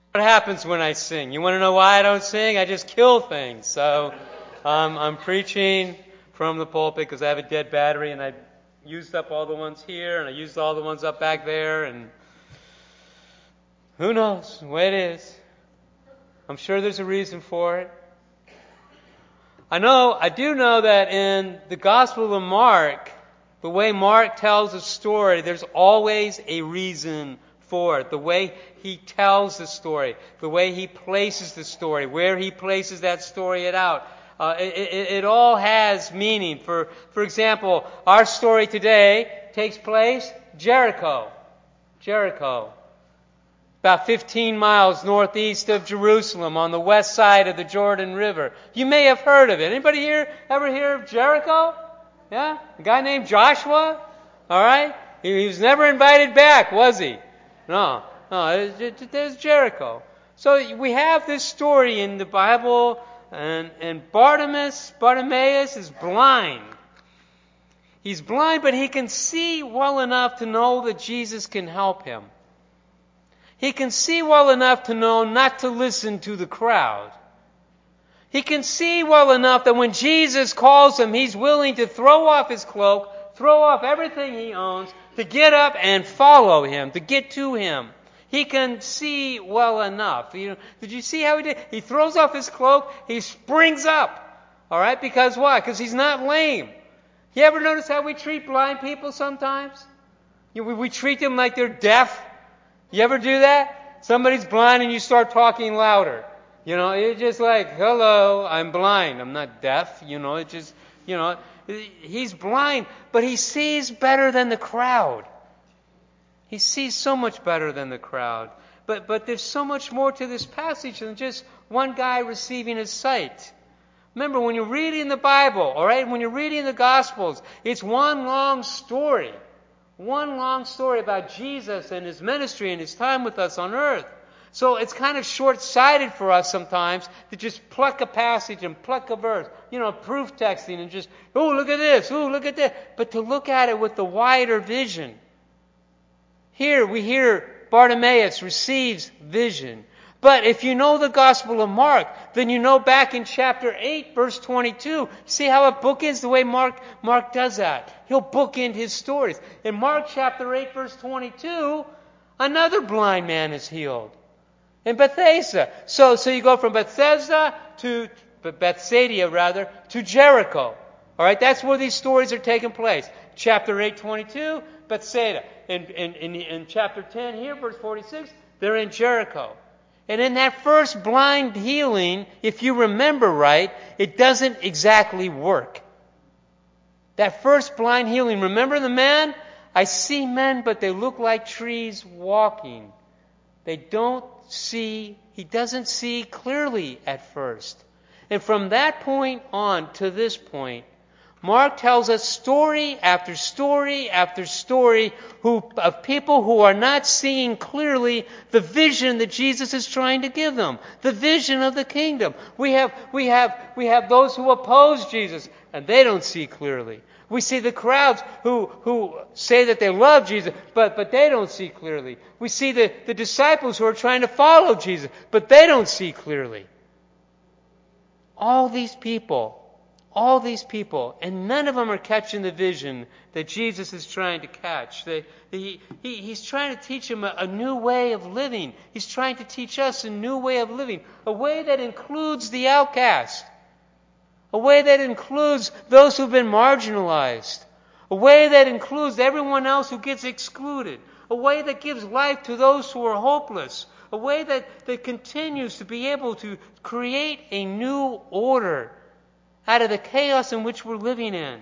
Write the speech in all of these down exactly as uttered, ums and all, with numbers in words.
What happens when I sing? You want to know why I don't sing? I just kill things. So um, I'm preaching from the pulpit because I have a dead battery, and I used up all the ones here, and I used all the ones up back there, and who knows the way it is. I'm sure there's a reason for it. I know, I do know that in the Gospel of Mark, the way Mark tells a story, there's always a reason for it. The way he tells the story, the way he places the story, where he places that story it out. Uh, it, it, it all has meaning. For, for example, our story today takes place Jericho. Jericho. About fifteen miles northeast of Jerusalem on the west side of the Jordan River. You may have heard of it. Anybody here ever hear of Jericho? Yeah? A guy named Joshua? All right? He, he was never invited back, was he? No. No, it, it, there's Jericho. So we have this story in the Bible, and, and Bartimaeus, Bartimaeus is blind. He's blind, but he can see well enough to know that Jesus can help him. He can see well enough to know not to listen to the crowd. He can see well enough that when Jesus calls him, he's willing to throw off his cloak, throw off everything he owns, to get up and follow him, to get to him. He can see well enough. You know, did you see how he did? He throws off his cloak, he springs up. All right? Because why? Because he's not lame. You ever notice how we treat blind people sometimes? You know, we, we treat them like they're deaf. You ever do that? Somebody's blind and you start talking louder. You know, it's just like, hello, I'm blind. I'm not deaf. You know, it just, you know, he's blind, but he sees better than the crowd. He sees so much better than the crowd. But but there's so much more to this passage than just one guy receiving his sight. Remember, when you're reading the Bible, all right, when you're reading the Gospels, it's one long story. One long story about Jesus and his ministry and his time with us on earth. So it's kind of short-sighted for us sometimes to just pluck a passage and pluck a verse. You know, proof texting and just, oh, look at this, oh, look at that. But to look at it with the wider vision. Here we hear Bartimaeus receives vision. But if you know the Gospel of Mark, then you know back in chapter eight, verse twenty-two, see how it bookends the way Mark, Mark does that. He'll bookend his stories. In Mark chapter eight, verse twenty-two, another blind man is healed. In Bethesda. So, so you go from Bethesda to, Bethsaida rather, to Jericho. All right, that's where these stories are taking place. Chapter eight, twenty-two, Bethsaida. In, in, in, in chapter ten here, verse forty-six, they're in Jericho. And in that first blind healing, if you remember right, it doesn't exactly work. That first blind healing, remember the man? I see men, but they look like trees walking. They don't see, he doesn't see clearly at first. And from that point on to this point, Mark tells us story after story after story who, of people who are not seeing clearly the vision that Jesus is trying to give them, the vision of the kingdom. We have, we have, we have those who oppose Jesus, and they don't see clearly. We see the crowds who, who say that they love Jesus, but, but they don't see clearly. We see the, the disciples who are trying to follow Jesus, but they don't see clearly. All these people All these people, and none of them are catching the vision that Jesus is trying to catch. They, he, he, he's trying to teach them a, a new way of living. He's trying to teach us a new way of living, a way that includes the outcast, a way that includes those who've been marginalized, a way that includes everyone else who gets excluded, a way that gives life to those who are hopeless, a way that, that continues to be able to create a new order out of the chaos in which we're living in.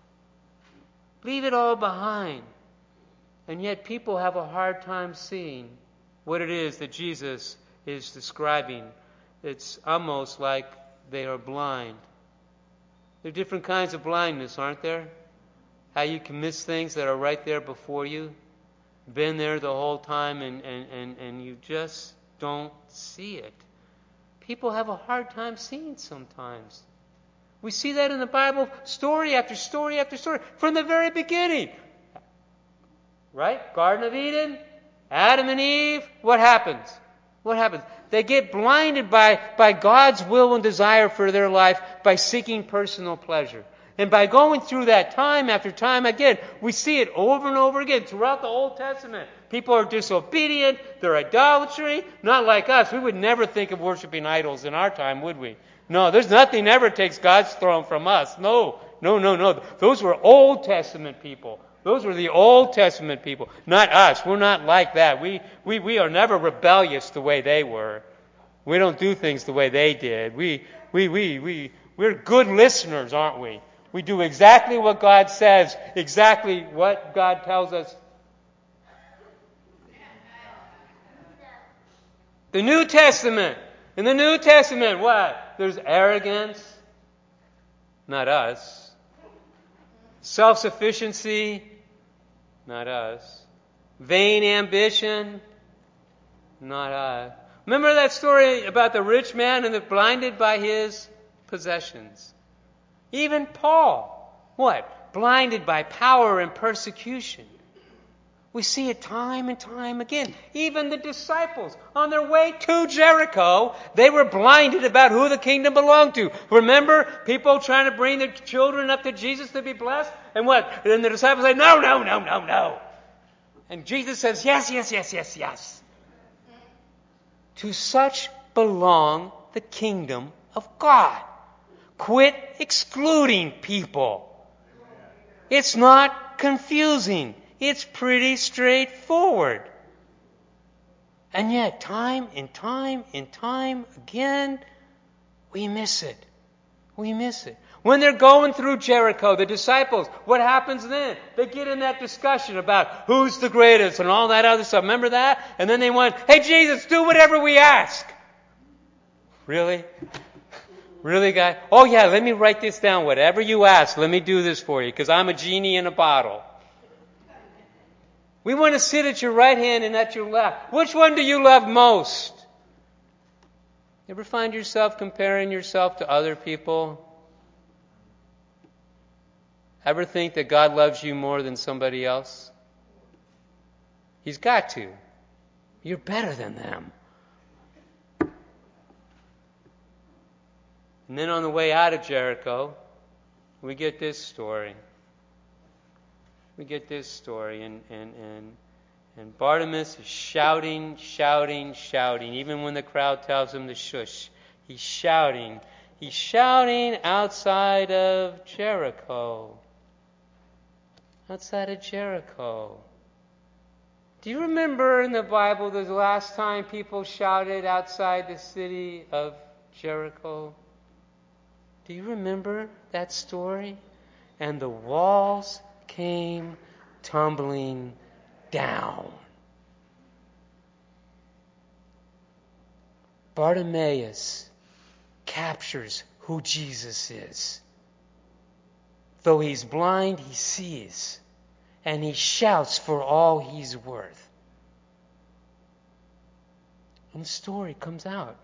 Leave it all behind. And yet people have a hard time seeing what it is that Jesus is describing. It's almost like they are blind. There are different kinds of blindness, aren't there? How you can miss things that are right there before you. Been there the whole time and, and, and, and you just don't see it. People have a hard time seeing sometimes. We see that in the Bible, story after story after story, from the very beginning. Right? Garden of Eden, Adam and Eve, what happens? What happens? They get blinded by, by God's will and desire for their life by seeking personal pleasure. And by going through that time after time again, we see it over and over again throughout the Old Testament. People are disobedient, they're idolatry, not like us. We would never think of worshiping idols in our time, would we? No, there's nothing ever takes God's throne from us. No, no, no, no. Those were Old Testament people. Those were the Old Testament people, not us. We're not like that. We, we, we are never rebellious the way they were. We don't do things the way they did. We, we, we, we, we're good listeners, aren't we? We do exactly what God says, exactly what God tells us. The New Testament. In the New Testament, what? There's arrogance. Not us. Self-sufficiency. Not us. Vain ambition. Not us. Remember that story about the rich man and the blinded by his possessions? Even Paul, what? Blinded by power and persecution. We see it time and time again. Even the disciples, on their way to Jericho, they were blinded about who the kingdom belonged to. Remember, people trying to bring their children up to Jesus to be blessed? And what? And the disciples say, no, no, no, no, no. And Jesus says, yes, yes, yes, yes, yes. To such belong the kingdom of God. Quit excluding people. It's not confusing. It's pretty straightforward. And yet, time and time and time again, we miss it. We miss it. When they're going through Jericho, the disciples, what happens then? They get in that discussion about who's the greatest and all that other stuff. Remember that? And then they went, hey, Jesus, do whatever we ask. Really? Really, guy? Oh, yeah, let me write this down. Whatever you ask, let me do this for you, because I'm a genie in a bottle. We want to sit at your right hand and at your left. Which one do you love most? You ever find yourself comparing yourself to other people? Ever think that God loves you more than somebody else? He's got to. You're better than them. And then on the way out of Jericho, we get this story. We get this story, and, and, and, and Bartimaeus is shouting, shouting, shouting, even when the crowd tells him to shush. He's shouting. He's shouting outside of Jericho. Outside of Jericho. Do you remember in the Bible the last time people shouted outside the city of Jericho? Do you remember that story? And the walls came tumbling down. Bartimaeus captures who Jesus is. Though he's blind, he sees. And he shouts for all he's worth. And the story comes out.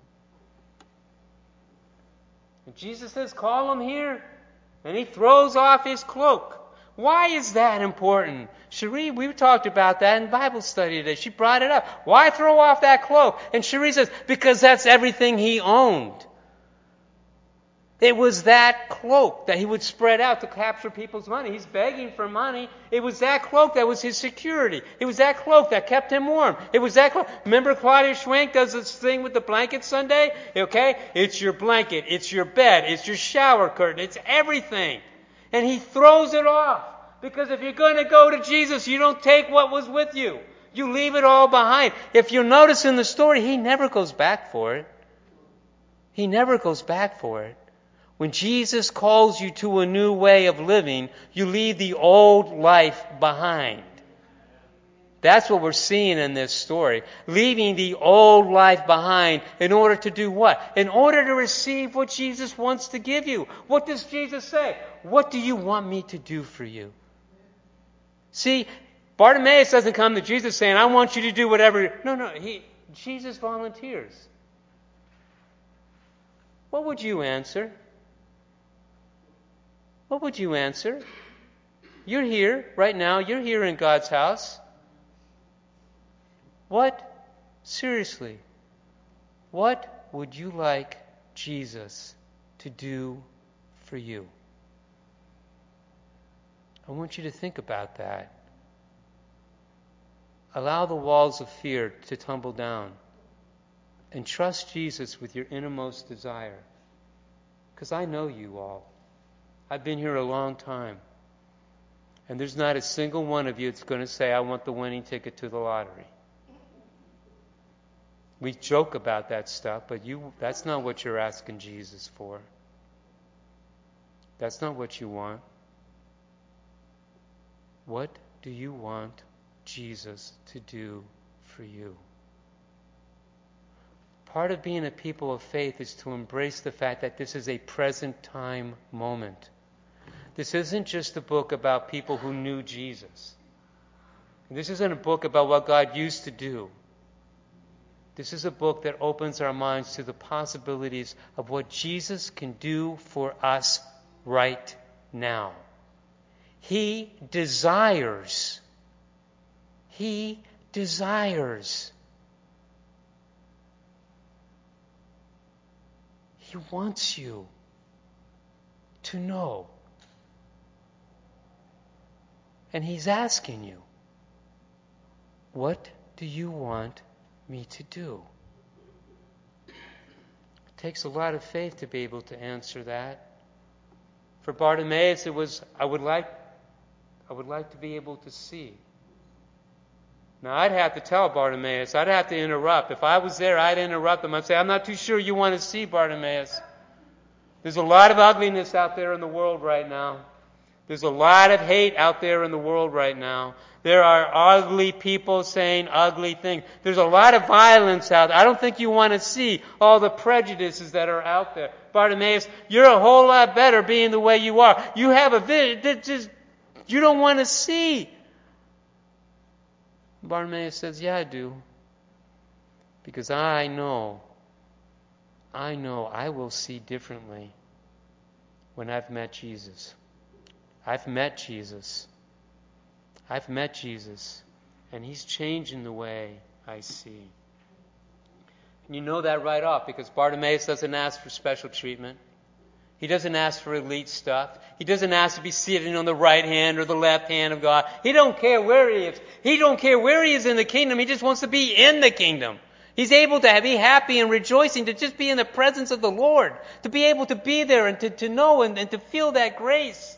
And Jesus says, call him here. And he throws off his cloak. Why is that important? Cherie, we talked about that in Bible study today. She brought it up. Why throw off that cloak? And Cherie says, because that's everything he owned. It was that cloak that he would spread out to capture people's money. He's begging for money. It was that cloak that was his security. It was that cloak that kept him warm. It was that cloak. Remember Claudia Schwenk does this thing with the blanket Sunday? Okay? It's your blanket. It's your bed. It's your shower curtain. It's everything. And he throws it off. Because if you're going to go to Jesus, you don't take what was with you. You leave it all behind. If you notice in the story, he never goes back for it. He never goes back for it. When Jesus calls you to a new way of living, you leave the old life behind. That's what we're seeing in this story. Leaving the old life behind in order to do what? In order to receive what Jesus wants to give you. What does Jesus say? What do you want me to do for you? See, Bartimaeus doesn't come to Jesus saying, I want you to do whatever. No, no, he, Jesus volunteers. What would you answer? What would you answer? You're here right now. You're here in God's house. What? Seriously, What would you like Jesus to do for you? I want you to think about that. Allow the walls of fear to tumble down and trust Jesus with your innermost desire. Because I know you all. I've been here a long time. And there's not a single one of you that's going to say, I want the winning ticket to the lottery. We joke about that stuff, but you that's not what you're asking Jesus for. That's not what you want. What do you want Jesus to do for you? Part of being a people of faith is to embrace the fact that this is a present time moment. This isn't just a book about people who knew Jesus. This isn't a book about what God used to do. This is a book that opens our minds to the possibilities of what Jesus can do for us right now. He desires. He desires. He wants you to know. And He's asking you, what do you want me to do? It takes a lot of faith to be able to answer that. For Bartimaeus, it was, I would like, I would like to be able to see. Now, I'd have to tell Bartimaeus, I'd have to interrupt. If I was there, I'd interrupt him. I'd say, I'm not too sure you want to see, Bartimaeus. There's a lot of ugliness out there in the world right now. There's a lot of hate out there in the world right now. There are ugly people saying ugly things. There's a lot of violence out there. I don't think you want to see all the prejudices that are out there. Bartimaeus, you're a whole lot better being the way you are. You have a vision that just, you don't want to see. Bartimaeus says, yeah, I do. Because I know, I know I will see differently when I've met Jesus. I've met Jesus. I've met Jesus. And He's changing the way I see. And you know that right off because Bartimaeus doesn't ask for special treatment. He doesn't ask for elite stuff. He doesn't ask to be sitting on the right hand or the left hand of God. He don't care where he is. He don't care where he is in the kingdom. He just wants to be in the kingdom. He's able to be happy and rejoicing, to just be in the presence of the Lord, to be able to be there and to, to know and, and to feel that grace.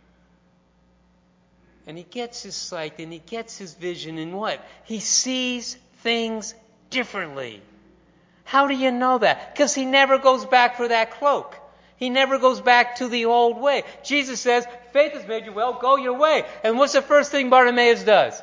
And he gets his sight and he gets his vision in what? He sees things differently. How do you know that? Because he never goes back for that cloak. He never goes back to the old way. Jesus says, faith has made you well, go your way. And what's the first thing Bartimaeus does?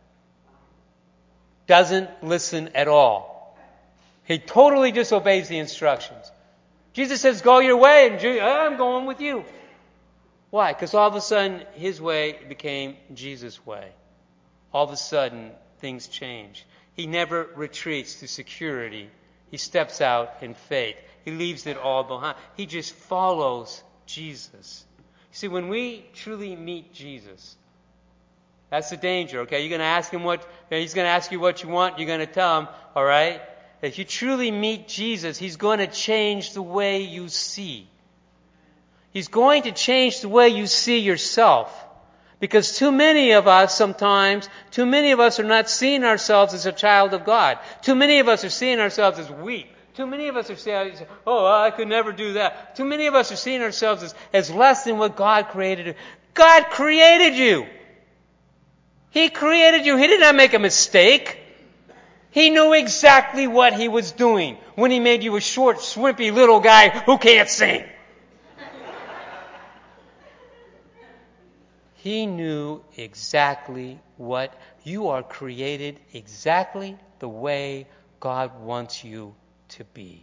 Doesn't listen at all. He totally disobeys the instructions. Jesus says, go your way, and I'm going with you. Why? Because all of a sudden, his way became Jesus' way. All of a sudden, things change. He never retreats to security. He steps out in faith. He leaves it all behind. He just follows Jesus. See, when we truly meet Jesus, that's the danger, okay? You're going to ask him what, he's going to ask you what you want, you're going to tell him, all right? If you truly meet Jesus, He's going to change the way you see. He's going to change the way you see yourself. Because too many of us sometimes, too many of us are not seeing ourselves as a child of God. Too many of us are seeing ourselves as weak. Too many of us are saying, oh, I could never do that. Too many of us are seeing ourselves as, as less than what God created. God created you. He created you. He did not make a mistake. He knew exactly what He was doing when He made you a short, swimpy little guy who can't sing. He knew exactly what you are created, exactly the way God wants you to be.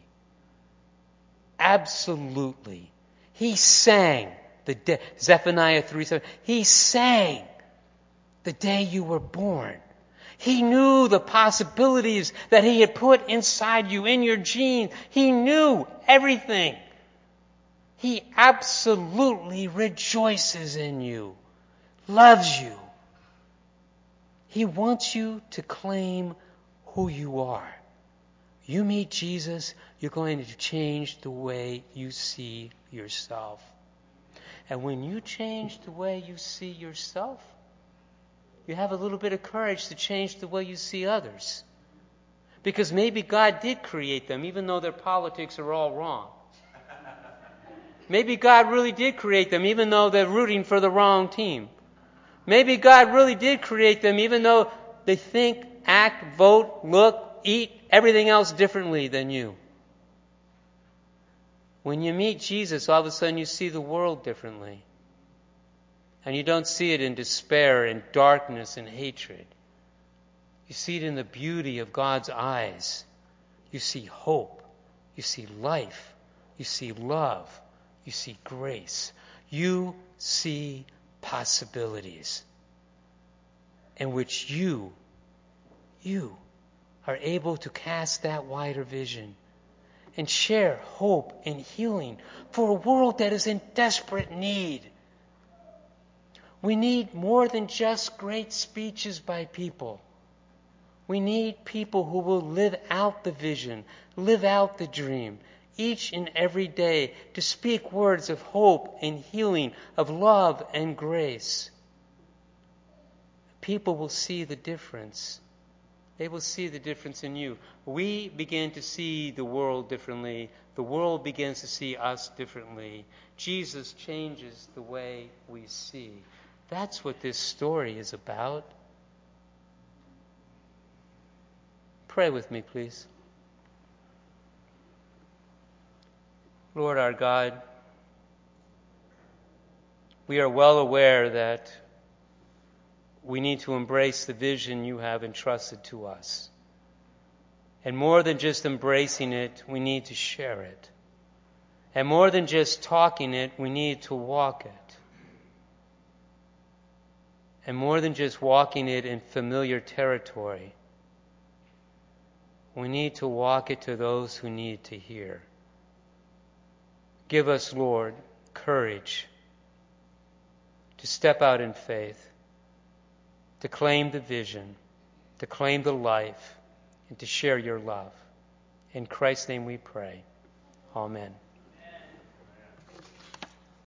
Absolutely. He sang the day, Zephaniah three seven. He sang the day you were born. He knew the possibilities that He had put inside you, in your genes. He knew everything. He absolutely rejoices in you, loves you. He wants you to claim who you are. You meet Jesus, you're going to change the way you see yourself. And when you change the way you see yourself, you have a little bit of courage to change the way you see others. Because maybe God did create them, even though their politics are all wrong. Maybe God really did create them, even though they're rooting for the wrong team. Maybe God really did create them, even though they think, act, vote, look, eat, everything else differently than you. When you meet Jesus, all of a sudden you see the world differently. And you don't see it in despair and darkness and hatred. You see it in the beauty of God's eyes. You see hope. You see life. You see love. You see grace. You see possibilities in which you, you are able to cast that wider vision and share hope and healing for a world that is in desperate need. We need more than just great speeches by people. We need people who will live out the vision, live out the dream, each and every day, to speak words of hope and healing, of love and grace. People will see the difference. They will see the difference in you. We begin to see the world differently. The world begins to see us differently. Jesus changes the way we see. That's what this story is about. Pray with me, please. Lord our God, we are well aware that we need to embrace the vision you have entrusted to us. And more than just embracing it, we need to share it. And more than just talking it, we need to walk it. And more than just walking it in familiar territory, we need to walk it to those who need to hear. Give us, Lord, courage to step out in faith, to claim the vision, to claim the life, and to share your love. In Christ's name we pray. Amen.